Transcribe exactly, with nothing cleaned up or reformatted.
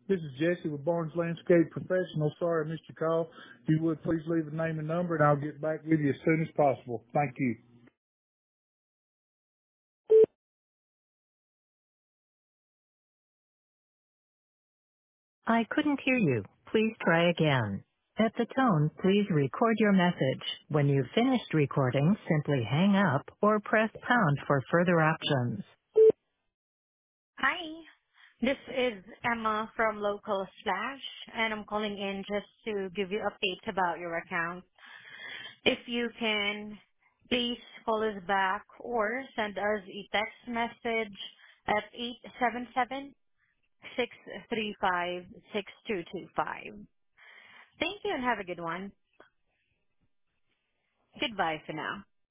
This is Jesse with Barnes Landscape Professional. Sorry I missed your call. If you would please leave a name and number and I'll get back with you as soon as possible. Thank you. I couldn't hear you. Please try again. At the tone, please record your message. When you've finished recording, simply hang up or press pound for further options. Hi, this is Emma from Local Slash, and I'm calling in just to give you updates about your account. If you can, please call us back or send us a text message at eight seven seven, six three five, six two two five. Thank you and have a good one. Goodbye for now.